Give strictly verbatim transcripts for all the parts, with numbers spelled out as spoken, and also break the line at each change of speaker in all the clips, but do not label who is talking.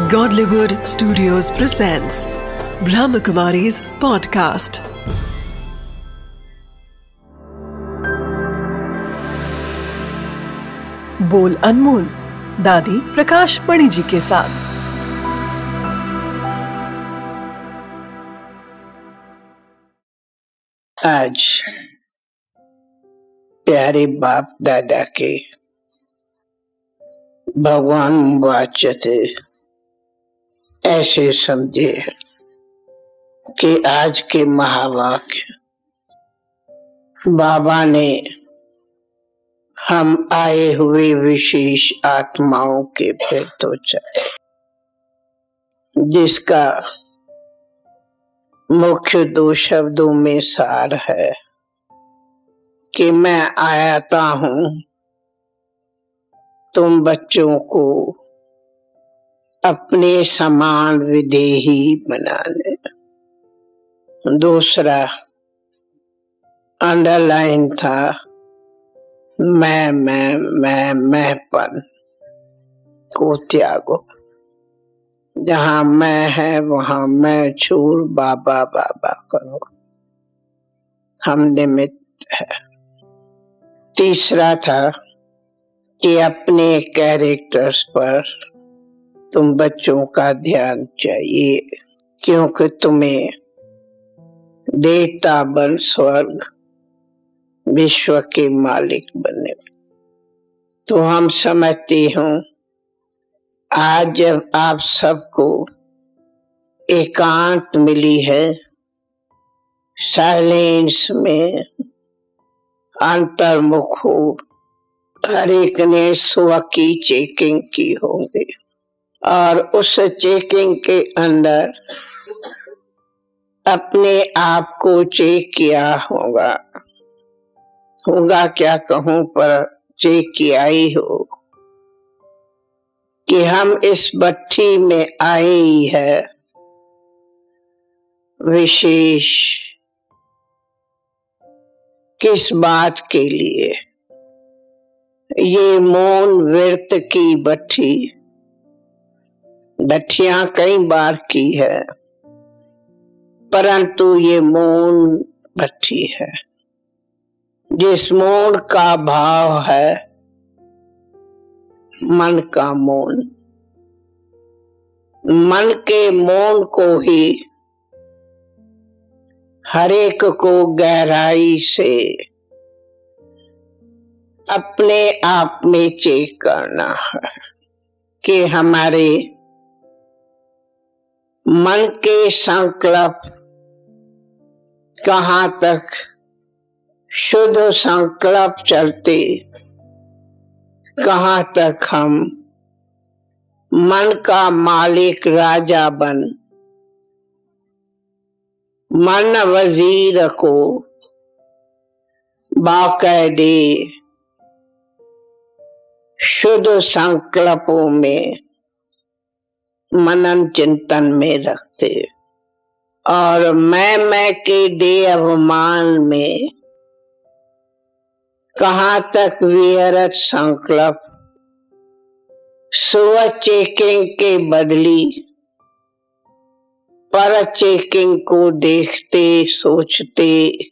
Godlywood Studios presents Brahmakumari's podcast. बोल अनमोल दादी प्रकाश मणि जी के साथ।
आज प्यारे बाप दादा के भगवान वाचते ऐसे समझे कि आज के महावाक्य बाबा ने हम आए हुए विशेष आत्माओं के प्रति चाहे, जिसका मुख्य दो शब्दों में सार है कि मैं आया हूँ तुम बच्चों को अपने समान विदेही बनाने। दूसरा अंडरलाइन था मैं मैं मैं मैंपन को त्यागो। जहाँ मैं है वहाँ मैं छोड़ बाबा बाबा करो, हम निमित्त है। तीसरा था कि अपने कैरेक्टर्स पर तुम बच्चों का ध्यान चाहिए, क्योंकि तुम्हें देवता बन स्वर्ग विश्व के मालिक बने। तो हम समझते हूँ आज जब आप सबको एकांत मिली है, साइलेंस में अंतर्मुख हो, हर एक ने स्व की चेकिंग की होगी और उस चेकिंग के अंदर अपने आप को चेक किया होगा होगा क्या कहूँ, पर चेक किया ही हो कि हम इस भट्ठी में आए ही है विशेष किस बात के लिए। ये मौन व्रत की भट्ठी, भट्टियां कई बार की है, परंतु ये मौन भट्ठी है। जिस मौन का भाव है मन का मौन, मन के मौन को ही हरेक को गहराई से अपने आप में चेक करना है कि हमारे मन के संकल्प कहाँ तक शुद्ध संकल्प चलते, कहाँ तक हम मन का मालिक राजा बन मन वजीर को बाकायदे शुद्ध संकल्पों में मनन चिंतन में रखते और मैं मैं के दे अवमान में कहाँ तक व्यर्थ संकल्प स्व चेकिंग के बदली पर चेकिंग को देखते सोचते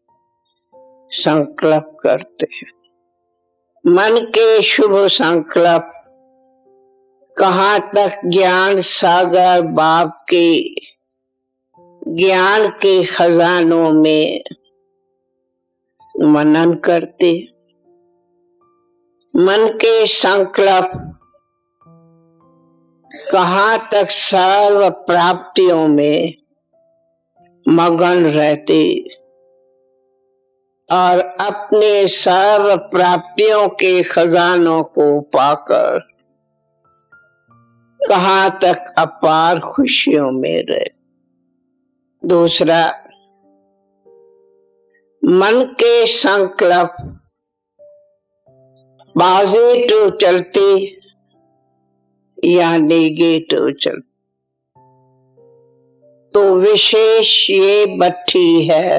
संकल्प करते हैं। मन के शुभ संकल्प कहाँ तक ज्ञान सागर बाप के ज्ञान के खजानों में मनन करते। मन के संकल्प कहाँ तक सर्व प्राप्तियों में मगन रहते और अपने सर्व प्राप्तियों के खजानों को पाकर कहाँ तक अपार खुशियों में रहे। दूसरा मन के संकल्प पॉजिटिव चलते या नेगेटिव चलते। तो विशेष ये भट्ठी है,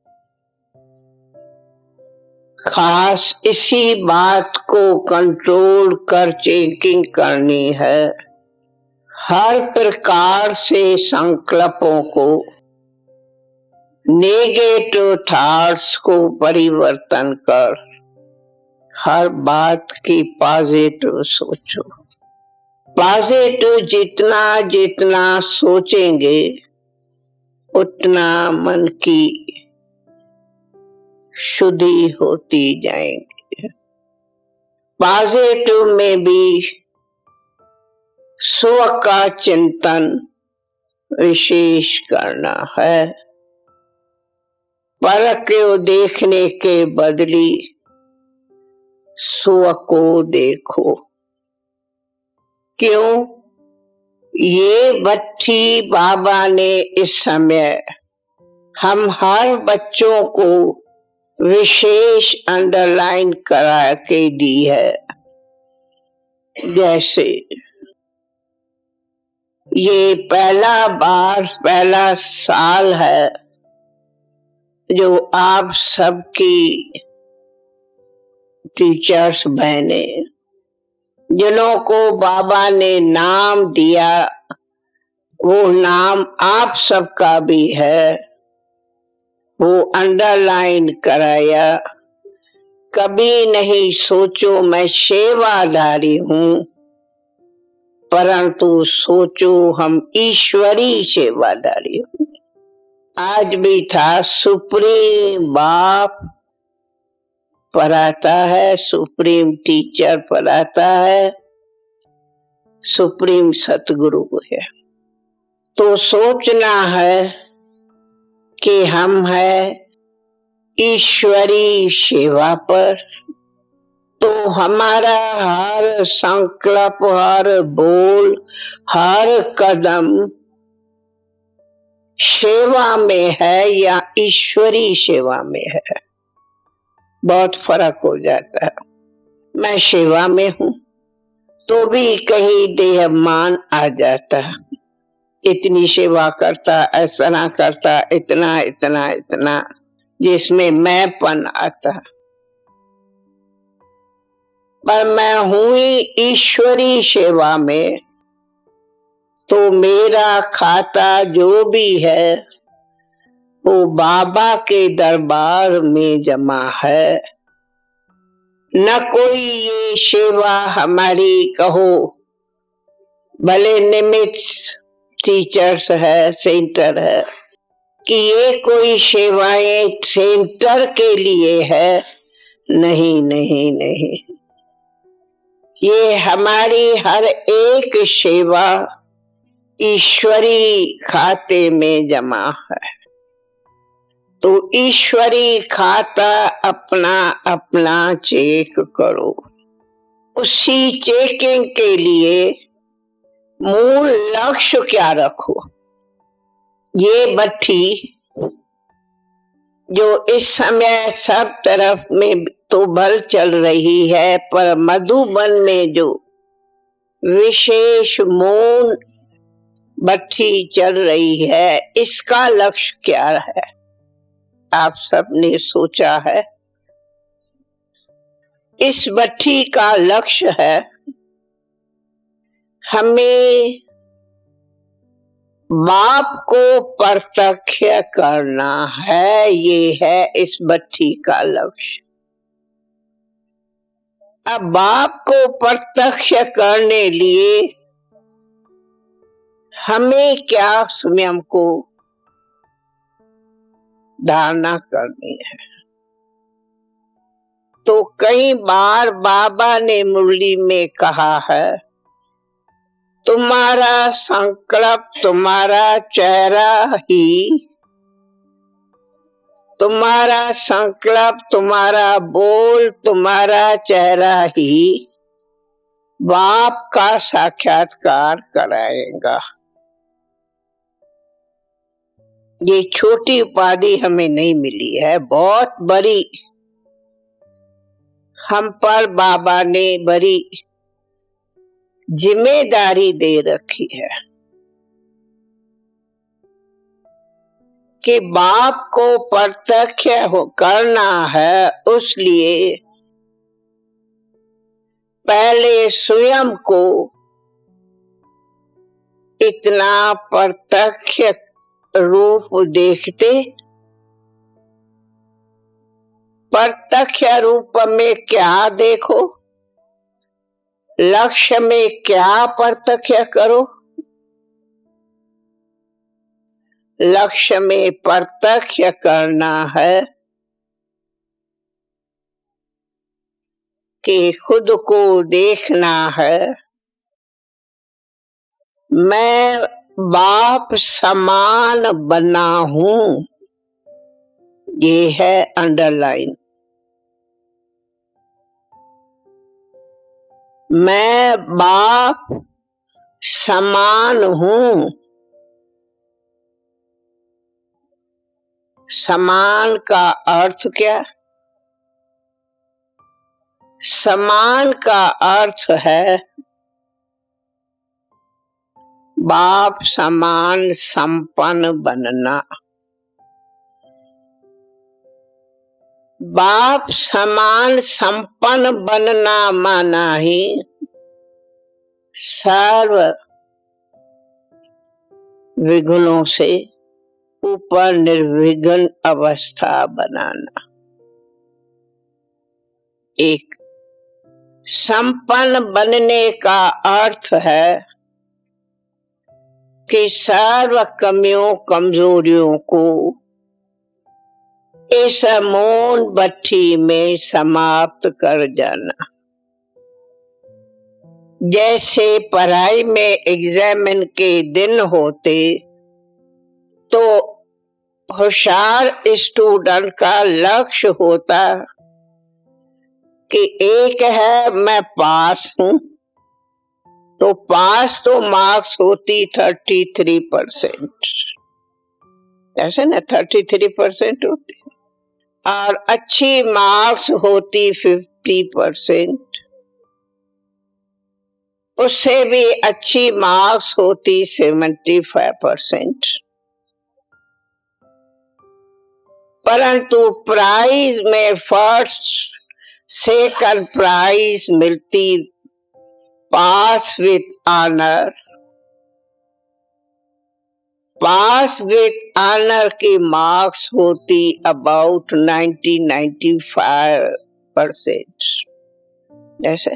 खास इसी बात को कंट्रोल कर चेकिंग करनी है हर प्रकार से संकल्पों को, नेगेटिव थॉट्स को परिवर्तन कर हर बात की पॉजिटिव सोचो। पॉजिटिव जितना जितना सोचेंगे उतना मन की शुद्धि होती जाएगी। पॉजिटिव में भी स्व का चिंतन विशेष करना है। पर को देखने के बदली स्व को देखो। क्यों? ये भट्ठी बाबा ने इस समय हम हर बच्चों को विशेष अंडरलाइन करा के दी है। जैसे ये पहला बार पहला साल है जो आप सबकी टीचर्स बहने, जिन्हों को बाबा ने नाम दिया, वो नाम आप सबका भी है, वो अंडरलाइन कराया। कभी नहीं सोचो मैं सेवादारी हूँ, परंतु सोचो हम ईश्वरी सेवादारी हूँ। आज भी था सुप्रीम बाप पढ़ाता है, सुप्रीम टीचर पढ़ाता है, सुप्रीम सतगुरु है। तो सोचना है कि हम है ईश्वरी सेवा पर, तो हमारा हर संकल्प, हर बोल, हर कदम सेवा में है या ईश्वरी सेवा में है। बहुत फर्क हो जाता है। मैं सेवा में हूँ तो भी कहीं देहमान आ जाता है, इतनी सेवा करता, ऐसा ना करता, इतना इतना इतना, जिसमें मैंपन आता। पर मैं हूँ ही ईश्वरी सेवा में, तो मेरा खाता जो भी है वो बाबा के दरबार में जमा है। न कोई ये सेवा हमारी कहो भले निमित्त टीचर्स है, सेंटर है, कि ये कोई सेवाएं सेंटर के लिए है। नहीं नहीं नहीं, ये हमारी हर एक सेवा ईश्वरी खाते में जमा है। तो ईश्वरी खाता अपना अपना चेक करो। उसी चेकिंग के लिए मूल लक्ष्य क्या रखो। ये भट्ठी जो इस समय सब तरफ में तो भल चल रही है, पर मधुबन में जो विशेष मौन भट्ठी चल रही है, इसका लक्ष्य क्या है? आप सबने सोचा है? इस भट्ठी का लक्ष्य है हमें बाप को प्रत्यक्ष करना है। ये है इस भट्ठी का लक्ष्य। अब बाप को प्रत्यक्ष करने लिए हमें क्या स्वयं को धारणा करनी है। तो कई बार बाबा ने मुरली में कहा है, तुम्हारा संकल्प, तुम्हारा चेहरा ही, तुम्हारा संकल्प, तुम्हारा बोल, तुम्हारा चेहरा ही बाप का साक्षात्कार कराएगा। ये छोटी उपाधि हमें नहीं मिली है, बहुत बड़ी हम पर बाबा ने बड़ी जिम्मेदारी दे रखी है कि बाप को प्रत्यक्ष करना है। उसलिए पहले स्वयं को इतना प्रत्यक्ष रूप देखते, प्रत्यक्ष रूप में क्या देखो, लक्ष्य में क्या प्रत्यक्ष करो। लक्ष्य में प्रत्यक्ष करना है कि खुद को देखना है, मैं बाप समान बना हूं। ये है अंडरलाइन। मैं बाप समान हूं। समान का अर्थ क्या? समान का अर्थ है बाप समान संपन्न बनना। बाप समान संपन्न बनना माना ही सर्व विघ्नों से ऊपर निर्विघ्न अवस्था बनाना। एक संपन्न बनने का अर्थ है कि सर्व कमियों कमजोरियों को इस मौन भट्ठी में समाप्त कर जाना। जैसे पढ़ाई में एग्जामिन के दिन होते तो होशियार स्टूडेंट का लक्ष्य होता कि एक है मैं पास हूं, तो पास तो मार्क्स होती थर्टी थ्री परसेंट, ऐसे ना थर्टी थ्री परसेंट होती, और अच्छी मार्क्स होती फिफ्टी परसेंट, उससे भी अच्छी मार्क्स होती सेवेंटी फाइव परसेंट। परंतु प्राइज में फर्स्ट सेकंड प्राइज मिलती pass with honour. Pass with honour की मार्क्स होती about ninety ninety five percent. जैसे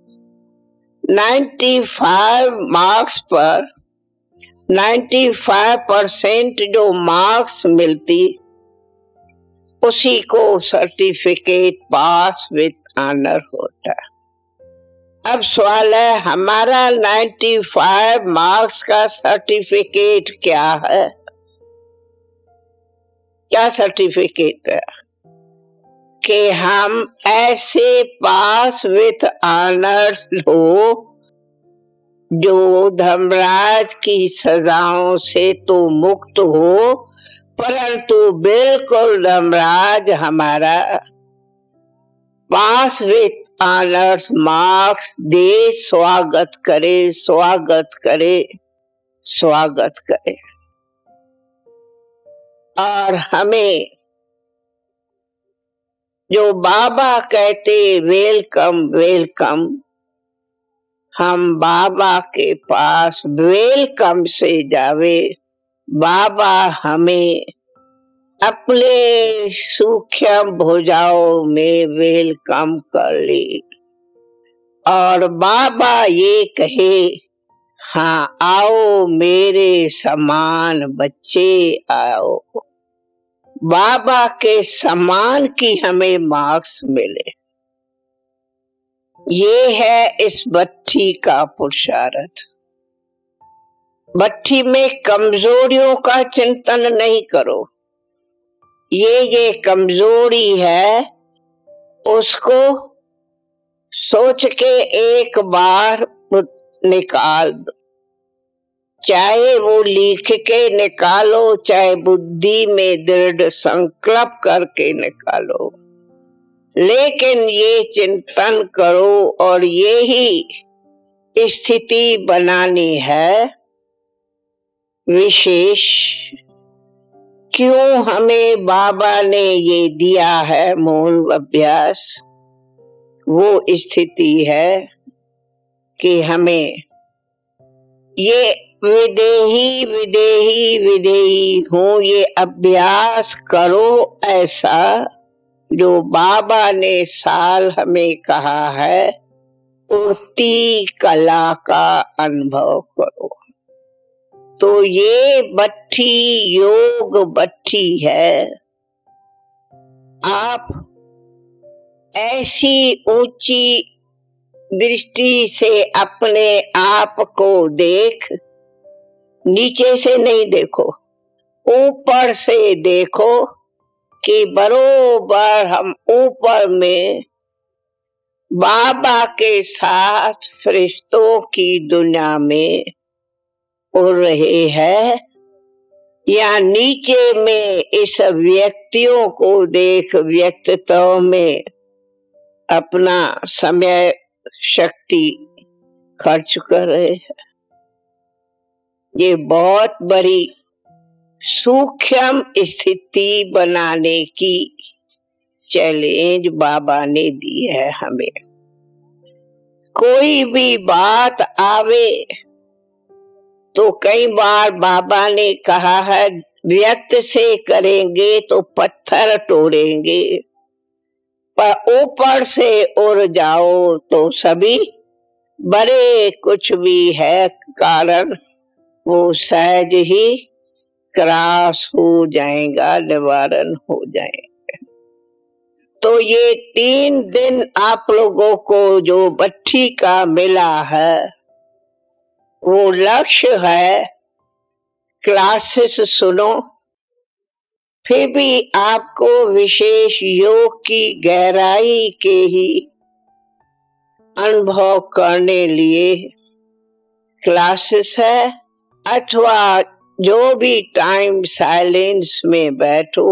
नाइंटी फाइव मार्क्स पर नाइंटी फाइव परसेंट जो मार्क्स मिलती उसी को सर्टिफिकेट पास विथ ऑनर होता है। अब सवाल है हमारा नाइंटी फाइव मार्क्स का सर्टिफिकेट क्या है? क्या सर्टिफिकेट है? कि हम ऐसे पास विथ ऑनर्स हो जो धर्मराज की सजाओं से तो मुक्त हो, परंतु बिल्कुल धर्मराज हमारा पास विथ ऑनर्स मार्क्स दे, स्वागत करे, स्वागत करे, स्वागत करे। और हमें जो बाबा कहते वेलकम वेलकम, हम बाबा के पास वेलकम से जावे। बाबा हमें अपने सूक्ष्म भुजाओं में वेलकम कर ले और बाबा ये कहे हाँ आओ मेरे समान बच्चे आओ। बाबा के समान की हमें मार्क्स मिले, ये है इस भट्ठी का पुरुषार्थ। भट्ठी में कमजोरियों का चिंतन नहीं करो, ये ये कमजोरी है उसको सोच के एक बार निकाल दो, चाहे वो लिख के निकालो, चाहे बुद्धि में दृढ़ संकल्प करके निकालो, लेकिन ये चिंतन करो और यही स्थिति बनानी है विशेष। क्यों हमें बाबा ने ये दिया है मौन अभ्यास? वो स्थिति है कि हमें ये विदेही विदेही विदेही हूँ, ये अभ्यास करो ऐसा जो बाबा ने साल हमें कहा है। उड़ती कला का अनुभव करो। तो ये बट्ठी योग बट्ठी है। आप ऐसी ऊंची दृष्टि से अपने आप को देख, नीचे से नहीं देखो, ऊपर से देखो कि बरोबर हम ऊपर में बाबा के साथ फरिश्तों की दुनिया में उड़ रहे हैं, या नीचे में इस व्यक्तियों को देख व्यक्तित्व में अपना समय शक्ति खर्च कर रहे हैं। ये बहुत बड़ी सूक्ष्म स्थिति बनाने की चैलेंज बाबा ने दी है हमें। कोई भी बात आवे तो कई बार बाबा ने कहा है, व्यक्त से करेंगे तो पत्थर तोड़ेंगे, पर ऊपर से उड़ जाओ तो सभी बड़े कुछ भी है कारण वो सहज ही क्रॉस हो जाएगा, निवारण हो जाएगा। तो ये तीन दिन आप लोगों को जो बट्ठी का मिला है, वो लक्ष्य है क्लासेस सुनो, फिर भी आपको विशेष योग की गहराई के ही अनुभव करने लिए क्लासेस है, अथवा जो भी टाइम साइलेंस में बैठो,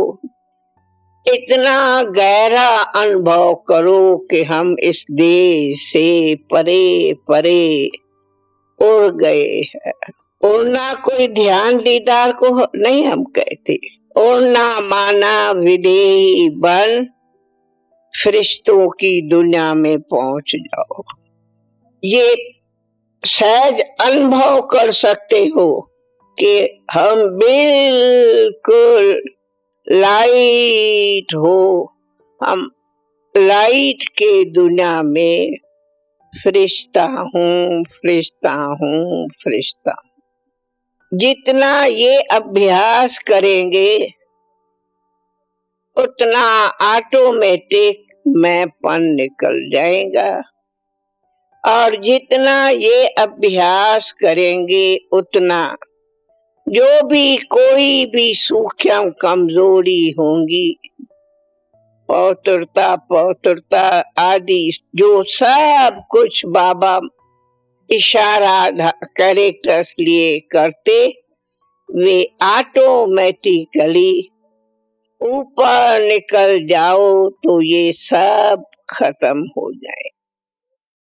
इतना गहरा अनुभव करो कि हम इस देश से परे परे उड़ गए हैं। उड़ना कोई ध्यान दीदार को नहीं हम कहते, उड़ना माना विदेही बन फरिश्तों की दुनिया में पहुंच जाओ। ये सहज अनुभव कर सकते हो कि हम बिल्कुल लाइट हो, हम लाइट के दुनिया में फरिश्ता हूँ, फरिश्ता हूँ, फरिश्ता। जितना ये अभ्यास करेंगे उतना ऑटोमेटिक मैंपन निकल जाएगा, और जितना ये अभ्यास करेंगे उतना जो भी कोई भी सूक्ष्म कमजोरी होंगी, पौत्रता पौत्रता आदि जो सब कुछ बाबा इशारा कैरेक्टर्स लिए करते, वे ऑटोमेटिकली ऊपर निकल जाओ तो ये सब खत्म हो जाए।